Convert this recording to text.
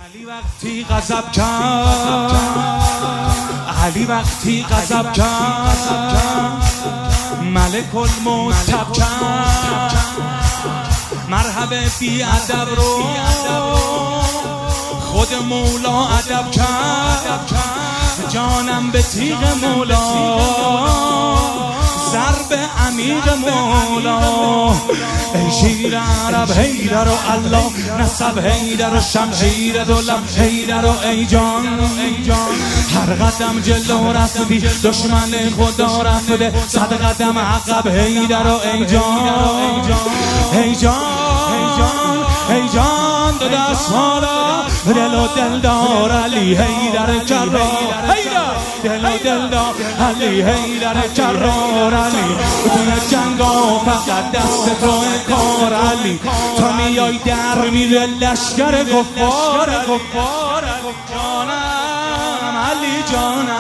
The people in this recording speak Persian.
علی وقتی غضب کرد، علی وقتی غضب کرد، ملک الموت تب کرد. مرحبا بی ادب رو خود مولا ادب کرد. جانم به تیغ مولا، ضرب عمیق مولا. ای شیر عرب حیدر و الله، نسب حیدر و شمشیر دولم حیدر و ای جان. هر قدم جلو رفتی دشمن خدا رفته، صد قدم عقب حیدر و ای جان. ای جان ای جان دو دست مالا، دل و دلدار علی حیدر کرار. دل و دلدار علی حیدر کرار. علی توی جنگا فقط دست تو کار. علی تا میای در میره لشکر کفار. جانم علی جانم.